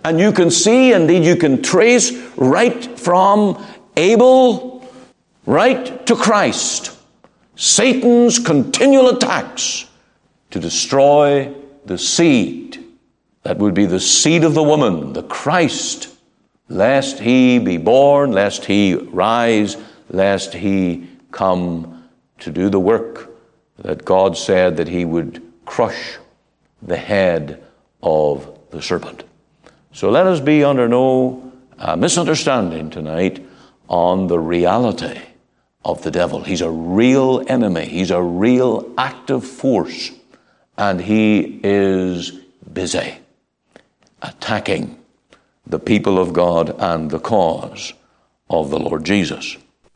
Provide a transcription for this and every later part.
And you can see, indeed you can trace right from Abel right to Christ, Satan's continual attacks to destroy the seed that would be the seed of the woman, the Christ, lest he be born, lest he rise, lest he come to do the work that God said that he would crush the head of the serpent. So let us be under no misunderstanding tonight on the reality of the devil. He's a real enemy. He's a real active force. And he is busy attacking the people of God and the cause of the Lord Jesus.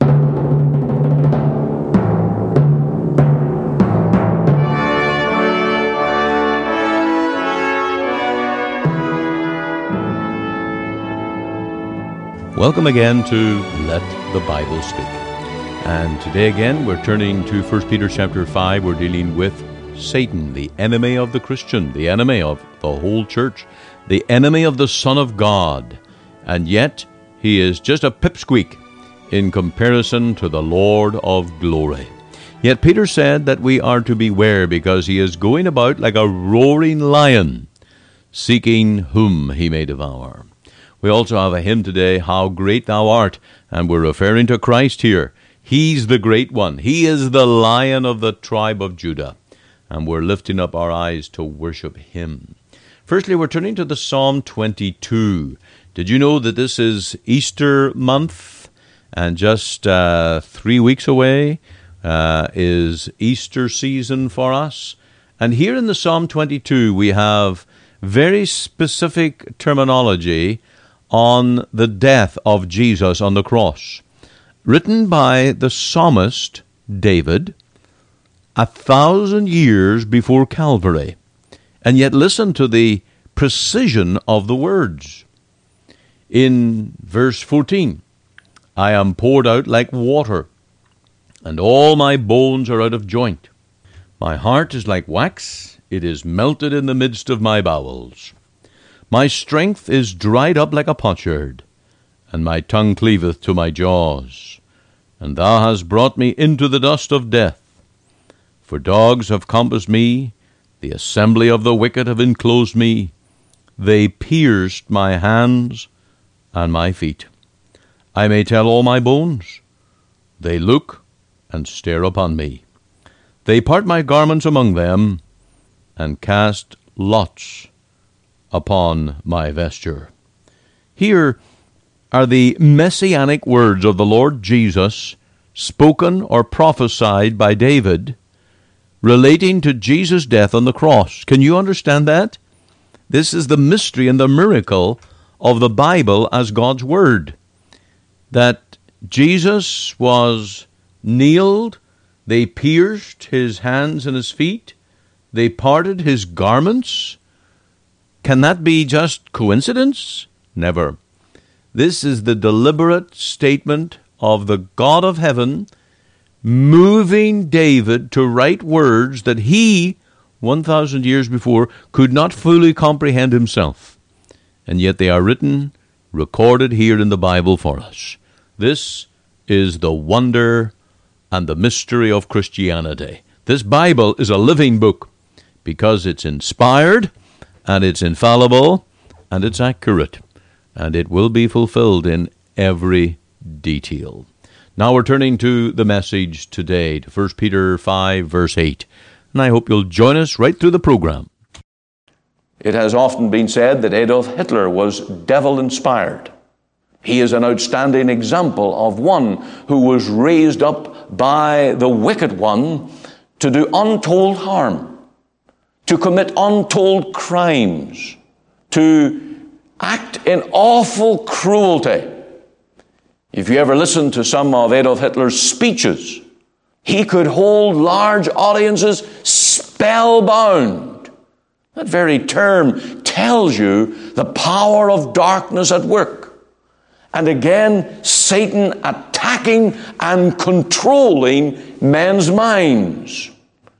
Welcome again to Let the Bible Speak. And today again we're turning to 1 Peter chapter 5. We're dealing with Satan, the enemy of the Christian, the enemy of the whole church, the enemy of the Son of God. And yet he is just a pipsqueak in comparison to the Lord of glory. Yet Peter said that we are to beware because he is going about like a roaring lion, seeking whom he may devour. We also have a hymn today, How Great Thou Art, and we're referring to Christ here. He's the great one. He is the Lion of the tribe of Judah, and we're lifting up our eyes to worship him. Firstly, we're turning to the Psalm 22. Did you know that this is Easter month, and just 3 weeks away is Easter season for us? And here in the Psalm 22, we have very specific terminology on the death of Jesus on the cross, written by the psalmist David 1,000 years before Calvary. And yet listen to the precision of the words. In verse 14, I am poured out like water, and all my bones are out of joint. My heart is like wax, it is melted in the midst of my bowels. My strength is dried up like a potsherd, and my tongue cleaveth to my jaws. And thou hast brought me into the dust of death. For dogs have compassed me, the assembly of the wicked have enclosed me. They pierced my hands and my feet. I may tell all my bones. They look and stare upon me. They part my garments among them, and cast lots upon my vesture. Here are the messianic words of the Lord Jesus, spoken or prophesied by David, relating to Jesus' death on the cross. Can you understand that? This is the mystery and the miracle of the Bible as God's Word. That Jesus was nailed, they pierced his hands and his feet, they parted his garments. Can that be just coincidence? Never. This is the deliberate statement of the God of heaven moving David to write words that he, 1,000 years before, could not fully comprehend himself. And yet they are written, recorded here in the Bible for us. This is the wonder and the mystery of Christianity. This Bible is a living book because it's inspired, and it's infallible, and it's accurate, and it will be fulfilled in every detail. Now we're turning to the message today, to 1 Peter 5, verse 8, and I hope you'll join us right through the program. It has often been said that Adolf Hitler was devil-inspired. He is an outstanding example of one who was raised up by the wicked one to do untold harm, to commit untold crimes, to act in awful cruelty. If you ever listen to some of Adolf Hitler's speeches, he could hold large audiences spellbound. That very term tells you the power of darkness at work. And again, Satan attacking and controlling men's minds.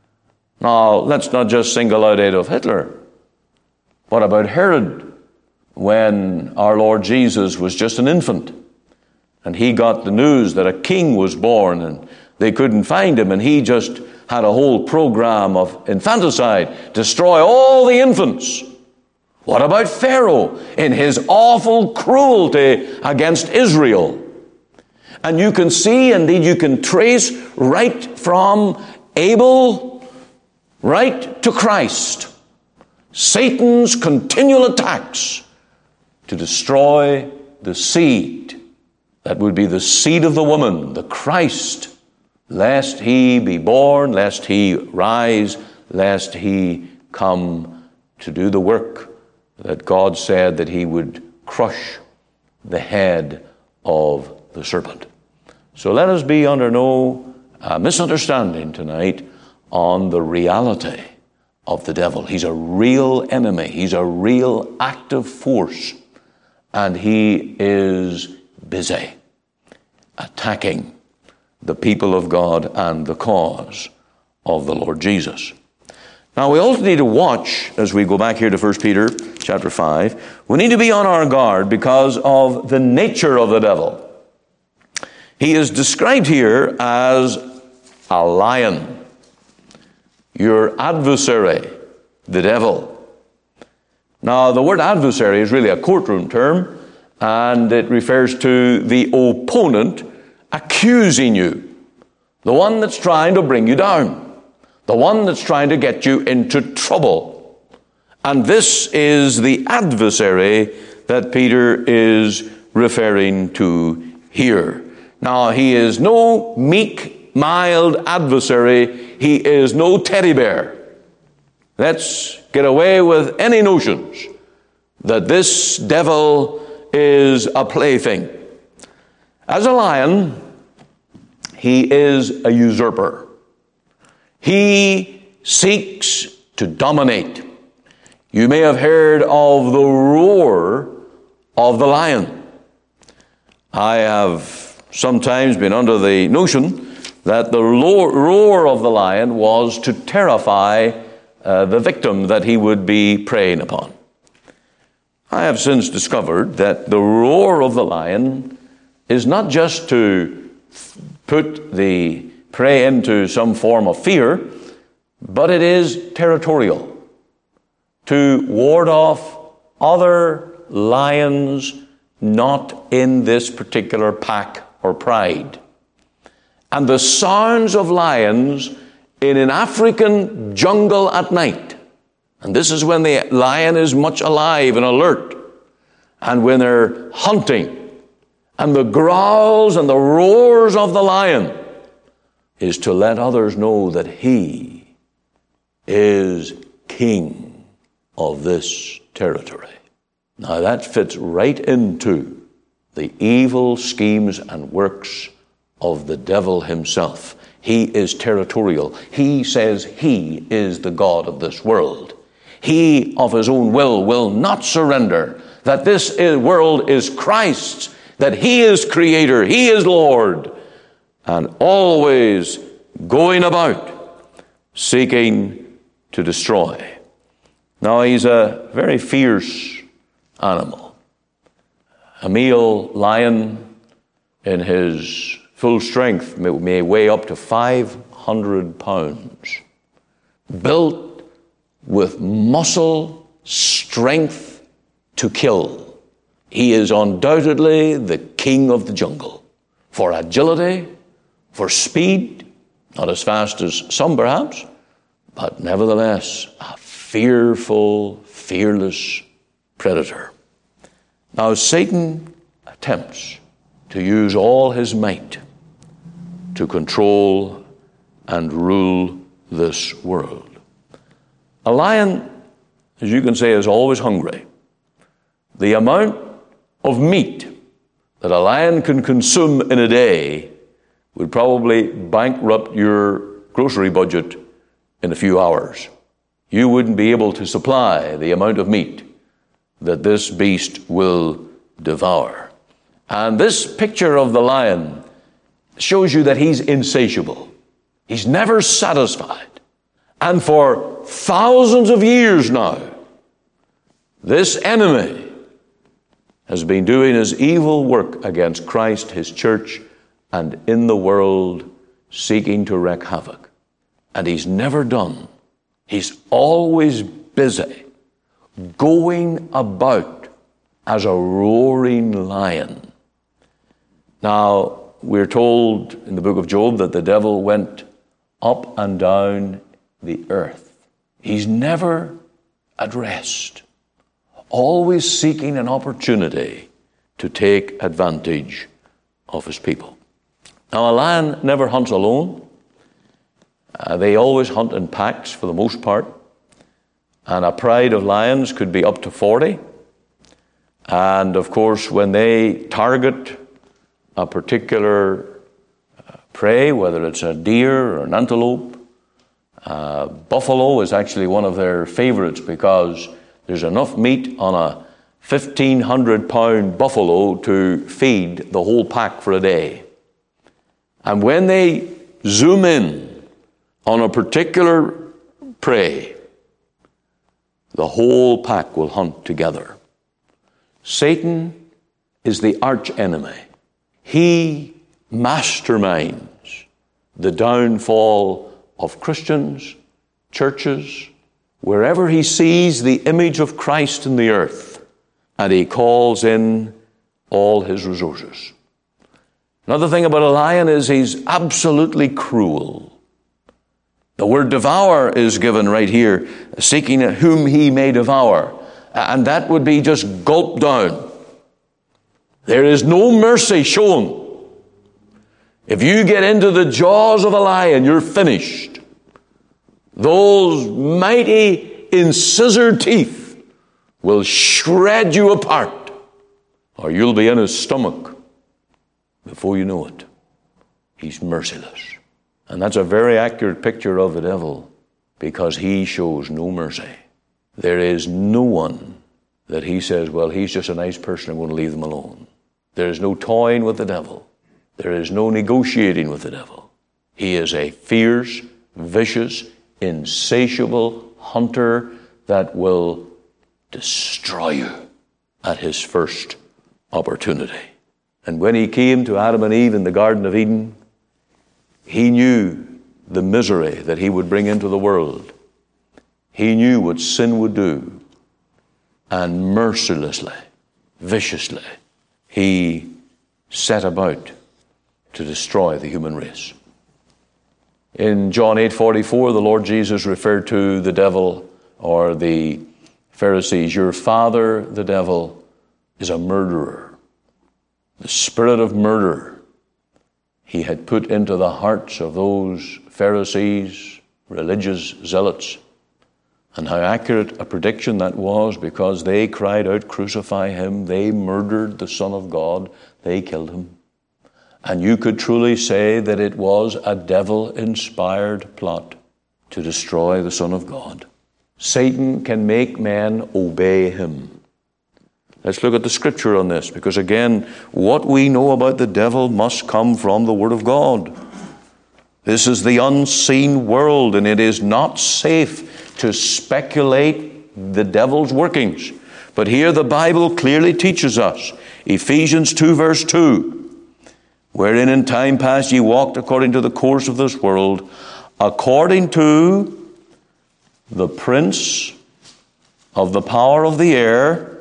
Now, let's not just single out Adolf Hitler. What about Herod? when our Lord Jesus was just an infant, and he got the news that a king was born, and they couldn't find him, and he just had a whole program of infanticide, destroy all the infants. What about Pharaoh in his awful cruelty against Israel? And you can see, indeed you can trace right from Abel right to Christ, Satan's continual attacks to destroy the seed that would be the seed of the woman, the Christ, lest he be born, lest he rise, lest he come to do the work that God said that he would crush the head of the serpent. So let us be under no misunderstanding tonight on the reality of the devil. He's a real enemy. He's a real active force. And he is busy attacking the people of God and the cause of the Lord Jesus. Now, we also need to watch, as we go back here to 1 Peter chapter 5, we need to be on our guard because of the nature of the devil. He is described here as a lion, your adversary, the devil. Now, the word adversary is really a courtroom term, and it refers to the opponent accusing you, the one that's trying to bring you down, the one that's trying to get you into trouble. And this is the adversary that Peter is referring to here. Now, he is no meek, mild adversary. He is no teddy bear. Let's get away with any notions that this devil is a plaything. As a lion, he is a usurper. He seeks to dominate. You may have heard of the roar of the lion. I have sometimes been under the notion that the roar of the lion was to terrify the victim that he would be preying upon. I have since discovered that the roar of the lion is not just to put the prey into some form of fear, but it is territorial, to ward off other lions not in this particular pack or pride. And the sounds of lions in an African jungle at night, and this is when the lion is much alive and alert, and when they're hunting, and the growls and the roars of the lion is to let others know that he is king of this territory. Now that fits right into the evil schemes and works of the devil himself. He is territorial. He says he is the God of this world. He of his own will not surrender, that this world is Christ's, that he is creator, he is Lord, and always going about seeking to destroy. Now he's a very fierce animal. A male lion in his full strength may weigh up to 500 pounds. Built with muscle, strength to kill. He is undoubtedly the king of the jungle. For agility, for speed, not as fast as some perhaps, but nevertheless a fearful, fearless predator. Now Satan attempts to use all his might to control and rule this world. A lion, as you can say, is always hungry. The amount of meat that a lion can consume in a day would probably bankrupt your grocery budget in a few hours. You wouldn't be able to supply the amount of meat that this beast will devour. And this picture of the lion shows you that he's insatiable. He's never satisfied. And for thousands of years now, this enemy has been doing his evil work against Christ, his church, and in the world, seeking to wreak havoc. And he's never done. He's always busy, going about as a roaring lion. Now, we're told in the book of Job that the devil went up and down the earth. He's never at rest, always seeking an opportunity to take advantage of his people. Now, a lion never hunts alone. They always hunt in packs for the most part. And a pride of lions could be up to 40. And of course, when they target a particular prey, whether it's a deer or an antelope, buffalo is actually one of their favorites because there's enough meat on a 1,500-pound buffalo to feed the whole pack for a day. And when they zoom in on a particular prey, the whole pack will hunt together. Satan is the arch enemy. He masterminds the downfall of Christians, churches, wherever he sees the image of Christ in the earth, and he calls in all his resources. Another thing about a lion is he's absolutely cruel. The word devour is given right here, seeking whom he may devour. And that would be just gulped down. There is no mercy shown. If you get into the jaws of a lion, you're finished. Those mighty incisor teeth will shred you apart, or you'll be in his stomach before you know it. He's merciless. And that's a very accurate picture of the devil, because he shows no mercy. There is no one that he says, well, he's just a nice person, I'm going to leave them alone. There is no toying with the devil. There is no negotiating with the devil. He is a fierce, vicious, insatiable hunter that will destroy you at his first opportunity. And when he came to Adam and Eve in the Garden of Eden, he knew the misery that he would bring into the world. He knew what sin would do. And mercilessly, viciously, he set about to destroy the human race. In John 8:44, the Lord Jesus referred to the devil or the Pharisees. Your father, the devil, is a murderer. The spirit of murder he had put into the hearts of those Pharisees, religious zealots. And how accurate a prediction that was, because they cried out, crucify him. They murdered the Son of God. They killed him. And you could truly say that it was a devil-inspired plot to destroy the Son of God. Satan can make men obey him. Let's look at the scripture on this, because again, what we know about the devil must come from the Word of God. This is the unseen world, and it is not safe to speculate the devil's workings. But here the Bible clearly teaches us, Ephesians 2 verse 2, wherein in time past ye walked according to the course of this world, according to the prince of the power of the air,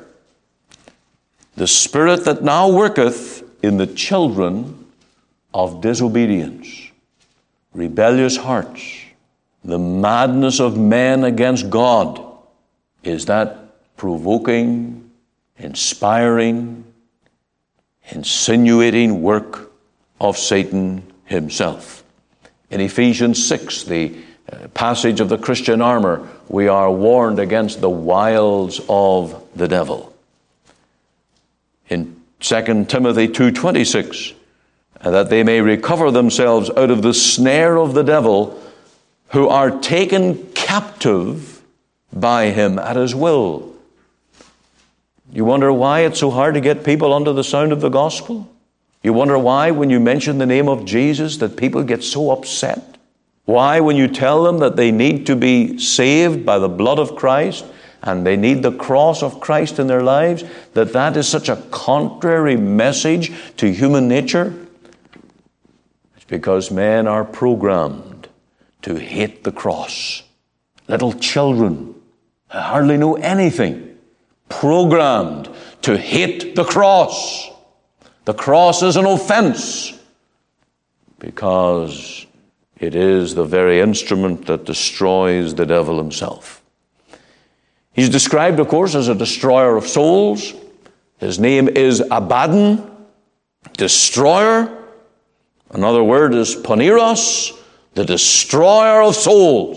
the spirit that now worketh in the children of disobedience, rebellious hearts. The madness of men against God is that provoking, inspiring, insinuating work of Satan himself. In Ephesians 6, the passage of the Christian armor, we are warned against the wiles of the devil. In 2 Timothy 2:26, that they may recover themselves out of the snare of the devil, who are taken captive by him at his will. You wonder why it's so hard to get people under the sound of the gospel? You wonder why when you mention the name of Jesus that people get so upset? Why when you tell them that they need to be saved by the blood of Christ, and they need the cross of Christ in their lives, that is such a contrary message to human nature? It's because men are programmed to hate the cross. Little children who hardly know anything, programmed to hate the cross. The cross is an offense because it is the very instrument that destroys the devil himself. He's described, of course, as a destroyer of souls. His name is Abaddon, destroyer. Another word is Poneros, the destroyer of souls.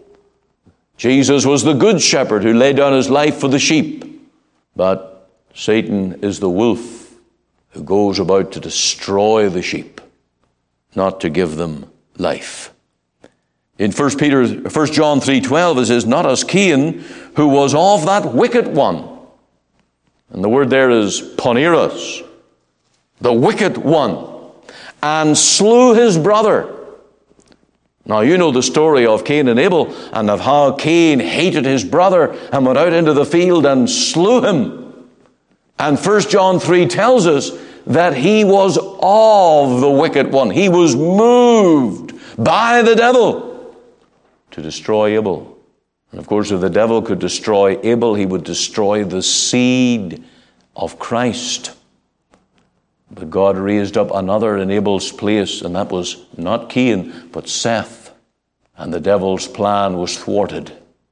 Jesus was the good shepherd who laid down his life for the sheep. But Satan is the wolf who goes about to destroy the sheep, not to give them life. In 1 John 3:12 it says, not as Cain, who was of that wicked one. And the word there is Poneros, the wicked one, and slew his brother. Now you know the story of Cain and Abel, and of how Cain hated his brother and went out into the field and slew him. And 1 John 3 tells us that he was of the wicked one. He was moved by the devil to destroy Abel. And of course, if the devil could destroy Abel, he would destroy the seed of Christ. But God raised up another in Abel's place, and that was not Cain, but Seth. And the devil's plan was thwarted.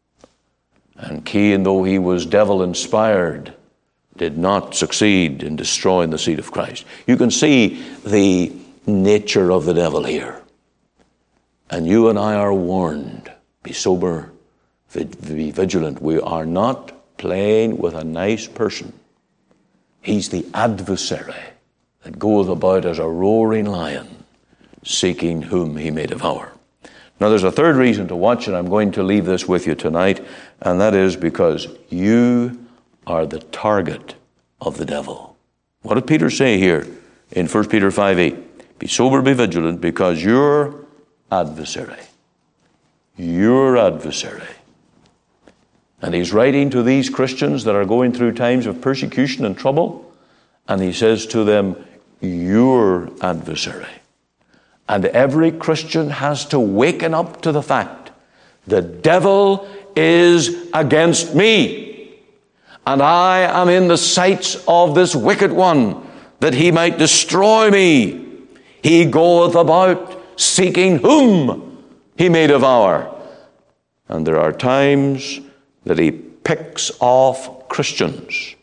And Cain, though he was devil-inspired, did not succeed in destroying the seed of Christ. You can see the nature of the devil here. And you and I are warned. Be sober, be vigilant. We are not playing with a nice person. He's the adversary that goeth about as a roaring lion, seeking whom he may devour. Now there's a third reason to watch, and I'm going to leave this with you tonight, and that is because you are the target of the devil. What did Peter say here in 1 Peter 5:8? Be sober, be vigilant, because your adversary. And he's writing to these Christians that are going through times of persecution and trouble, and he says to them, your adversary. And every Christian has to waken up to the fact, the devil is against me. And I am in the sights of this wicked one, that he might destroy me. He goeth about seeking whom he may devour. And there are times that he picks off Christians,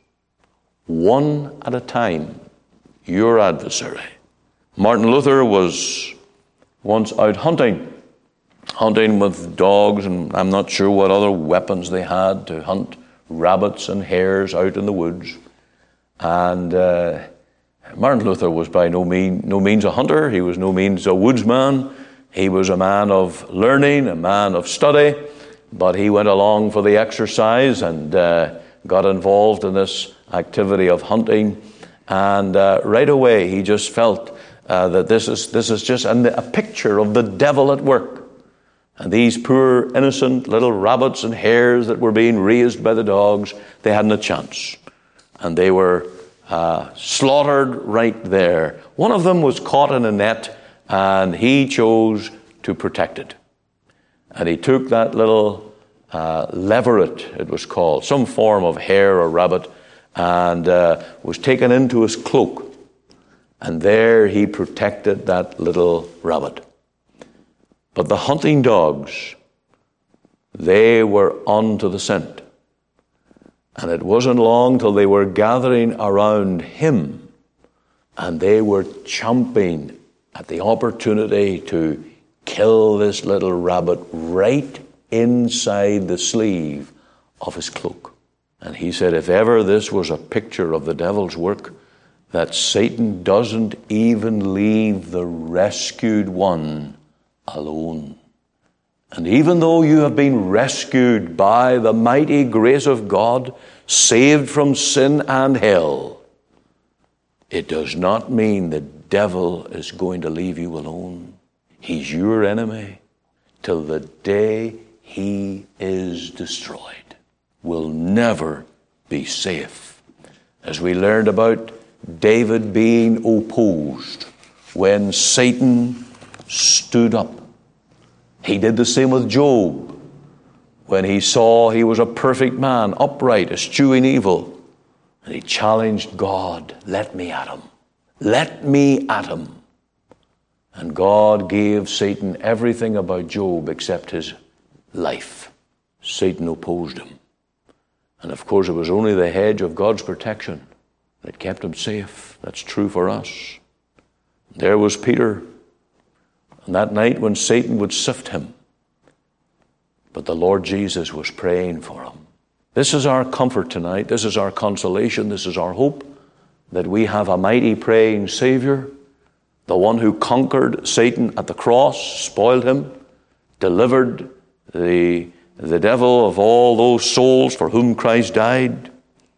one at a time, your adversary. Martin Luther was once out hunting with dogs, and I'm not sure what other weapons they had to hunt rabbits and hares out in the woods. And Martin Luther was by no means a hunter. He was no means a woodsman. He was a man of learning, a man of study, but he went along for the exercise and got involved in this activity of hunting. And right away he just felt that this is just a picture of the devil at work. And these poor, innocent little rabbits and hares that were being raised by the dogs, they hadn't a chance. And they were slaughtered right there. One of them was caught in a net, and he chose to protect it. And he took that little leveret, it was called, some form of hare or rabbit, and was taken into his cloak. And there he protected that little rabbit. But the hunting dogs, they were on to the scent. And it wasn't long till they were gathering around him, and they were chomping at the opportunity to kill this little rabbit right inside the sleeve of his cloak. And he said, if ever this was a picture of the devil's work, that Satan doesn't even leave the rescued one alone. And even though you have been rescued by the mighty grace of God, saved from sin and hell, it does not mean the devil is going to leave you alone. He's your enemy till the day he is destroyed. will never be safe. As we learned about David being opposed when Satan stood up. He did the same with Job when he saw he was a perfect man, upright, eschewing evil. And he challenged God, let me at him. Let me at him. And God gave Satan everything about Job except his life. Satan opposed him. And of course it was only the hedge of God's protection that kept him safe. That's true for us. There was Peter on that night when Satan would sift him. But the Lord Jesus was praying for him. This is our comfort tonight. This is our consolation. This is our hope, that we have a mighty praying Savior, the one who conquered Satan at the cross, spoiled him, delivered the devil of all those souls for whom Christ died.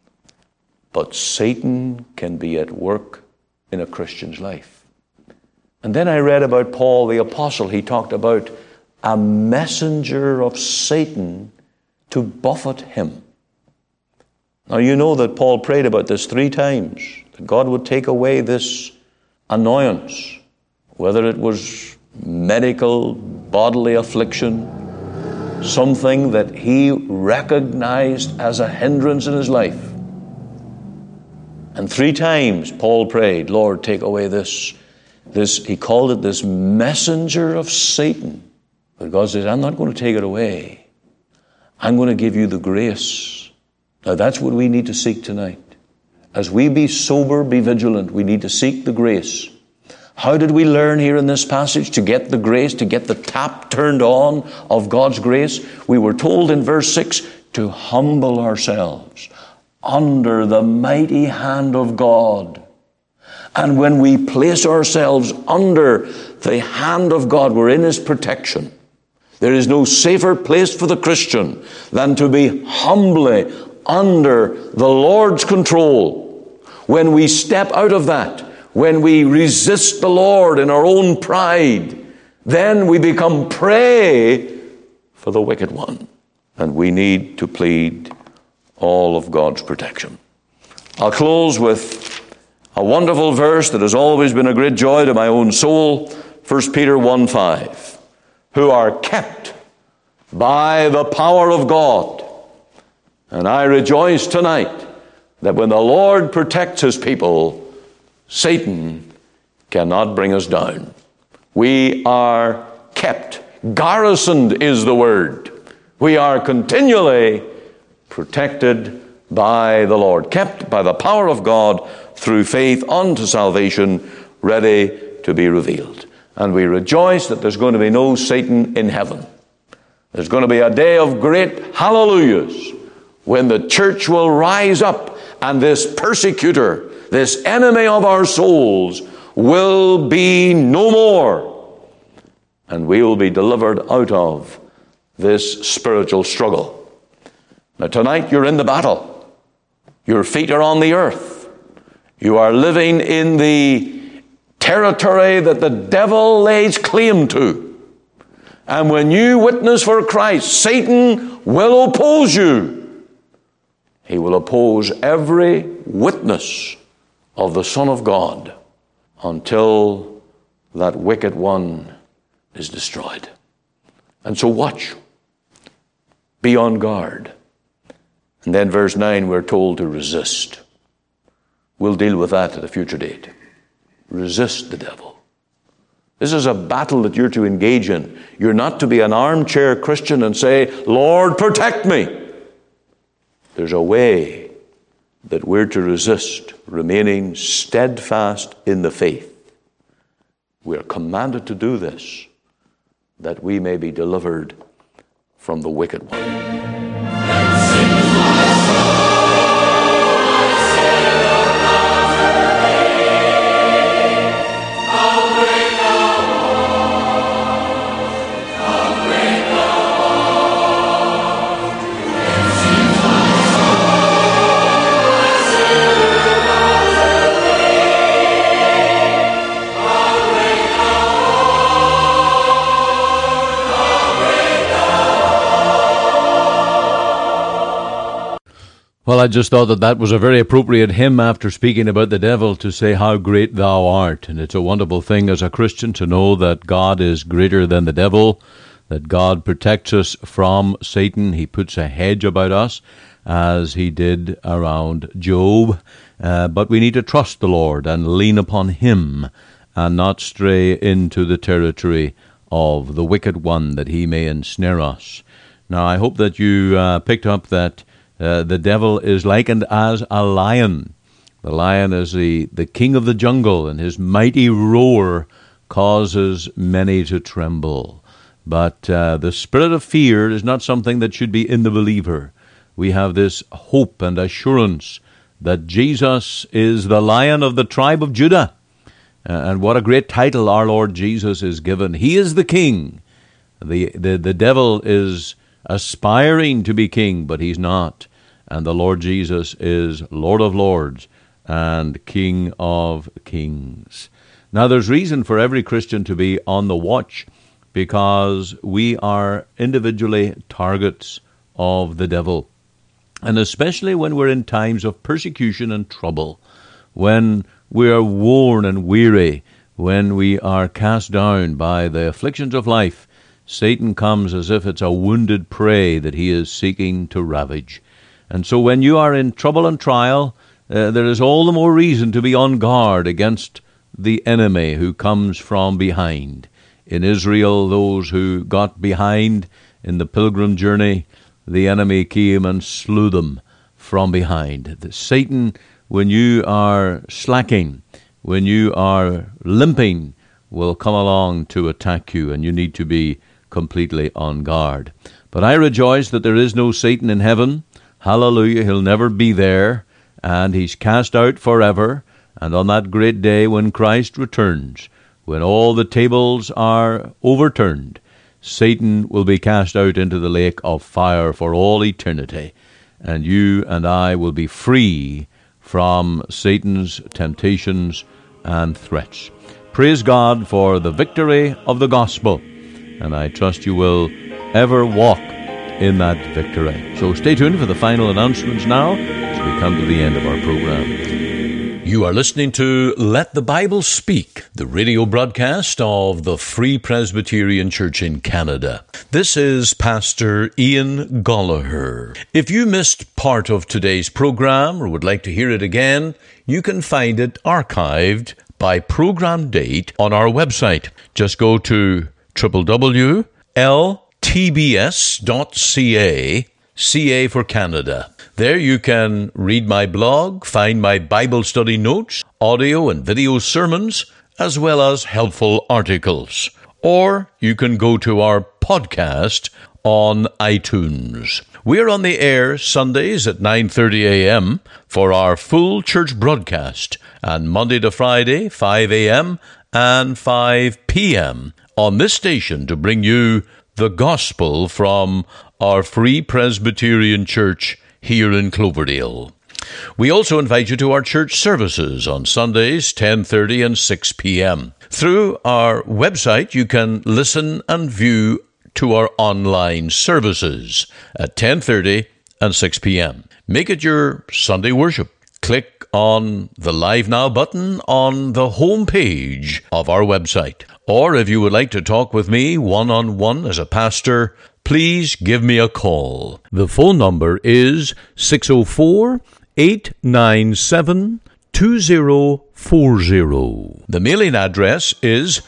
But Satan can be at work in a Christian's life. And then I read about Paul the Apostle. He talked about a messenger of Satan to buffet him. Now you know that Paul prayed about this 3 times, that God would take away this annoyance, whether it was medical, bodily affliction, something that he recognized as a hindrance in his life. And 3 times Paul prayed, Lord, take away this, he called it this messenger of Satan. But God says, I'm not going to take it away. I'm going to give you the grace. Now that's what we need to seek tonight. As we be sober, be vigilant, we need to seek the grace. How did we learn here in this passage to get the grace, to get the tap turned on of God's grace? We were told in verse 6 to humble ourselves under the mighty hand of God. And when we place ourselves under the hand of God, we're in His protection. There is no safer place for the Christian than to be humbly under the Lord's control. When we step out of that, when we resist the Lord in our own pride, then we become prey for the wicked one. And we need to plead all of God's protection. I'll close with a wonderful verse that has always been a great joy to my own soul, 1 Peter 1:5. Who are kept by the power of God. And I rejoice tonight that when the Lord protects His people, Satan cannot bring us down. We are kept. Garrisoned is the word. We are continually protected by the Lord, kept by the power of God through faith unto salvation, ready to be revealed. And we rejoice that there's going to be no Satan in heaven. There's going to be a day of great hallelujahs when the church will rise up and this persecutor, this enemy of our souls, will be no more. And we will be delivered out of this spiritual struggle. Now tonight you're in the battle. Your feet are on the earth. You are living in the territory that the devil lays claim to. And when you witness for Christ, Satan will oppose you. He will oppose every witness of the Son of God until that wicked one is destroyed. And so watch. Be on guard. And then verse 9, we're told to resist. We'll deal with that at a future date. Resist the devil. This is a battle that you're to engage in. You're not to be an armchair Christian and say, Lord, protect me. There's a way that we're to resist, remaining steadfast in the faith. We're commanded to do this, that we may be delivered from the wicked one. Well, I just thought that was a very appropriate hymn after speaking about the devil to say how great thou art. And it's a wonderful thing as a Christian to know that God is greater than the devil, that God protects us from Satan. He puts a hedge about us as he did around Job. But we need to trust the Lord and lean upon him and not stray into the territory of the wicked one, that he may ensnare us. Now, I hope that you picked up that the devil is likened as a lion. The lion is the king of the jungle, and his mighty roar causes many to tremble. But the spirit of fear is not something that should be in the believer. We have this hope and assurance that Jesus is the Lion of the tribe of Judah. And what a great title our Lord Jesus is given. He is the King. The devil is aspiring to be king, but he's not. And the Lord Jesus is Lord of lords and King of kings. Now, there's reason for every Christian to be on the watch, because we are individually targets of the devil. And especially when we're in times of persecution and trouble, when we are worn and weary, when we are cast down by the afflictions of life, Satan comes as if it's a wounded prey that he is seeking to ravage. And so when you are in trouble and trial, there is all the more reason to be on guard against the enemy who comes from behind. In Israel, those who got behind in the pilgrim journey, the enemy came and slew them from behind. Satan, when you are slacking, when you are limping, will come along to attack you, and you need to be completely on guard. But I rejoice that there is no Satan in heaven. Hallelujah, he'll never be there, and he's cast out forever. And on that great day when Christ returns, when all the tables are overturned, Satan will be cast out into the lake of fire for all eternity, and you and I will be free from Satan's temptations and threats. Praise God for the victory of the gospel, and I trust you will ever walk in that victory. So stay tuned for the final announcements now as we come to the end of our program. You are listening to Let the Bible Speak, the radio broadcast of the Free Presbyterian Church in Canada. This is Pastor Ian Gollaher. If you missed part of today's program or would like to hear it again, you can find it archived by program date on our website. Just go to www.ltbs.ca, CA for Canada. There you can read my blog, find my Bible study notes, audio and video sermons, as well as helpful articles. Or you can go to our podcast on iTunes. We're on the air Sundays at 9:30 a.m. for our full church broadcast, and Monday to Friday, 5 a.m. and 5 p.m. on this station to bring you the gospel from our Free Presbyterian Church here in Cloverdale. We also invite you to our church services on Sundays, 10:30 and 6 p.m. Through our website, you can listen and view to our online services at 10:30 and 6 p.m. Make it your Sunday worship. Click on the Live Now button on the home page of our website. Or if you would like to talk with me one-on-one as a pastor, please give me a call. The phone number is 604-897-2040. The mailing address is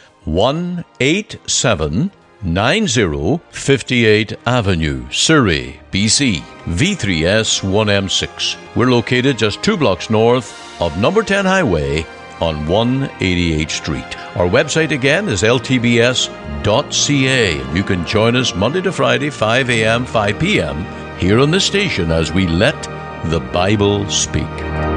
18790 58th Avenue, Surrey, BC, V3S1M6. We're located just 2 blocks north of number 10 Highway on 188th Street. Our website again is ltbs.ca, and you can join us Monday to Friday, 5 a.m., 5 p.m., here on this station as we let the Bible speak.